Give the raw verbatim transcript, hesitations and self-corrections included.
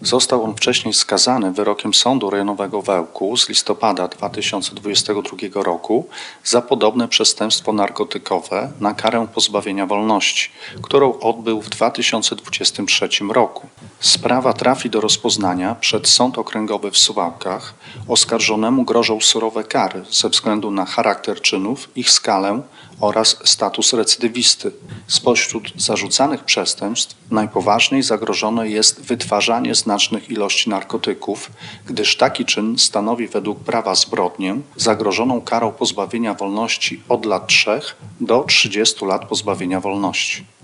Został on wcześniej skazany wyrokiem Sądu Rejonowego w Ełku z listopada dwa tysiące dwudziestego drugiego roku za podobne przestępstwo narkotykowe na karę pozbawienia wolności, którą odbył w dwa tysiące dwudziestym trzecim roku. Sprawa trafi do rozpoznania przed Sąd Okręgowy w Suwałkach. Oskarżonemu grożą surowe kary ze względu na charakter czynów, ich skalę oraz status recydywisty. Spośród zarzucanych przestępstw najpoważniej zagrożone jest wytwarzanie znacznych ilości narkotyków, gdyż taki czyn stanowi według prawa zbrodnię zagrożoną karą pozbawienia wolności od lat trzech do trzydziestu lat pozbawienia wolności.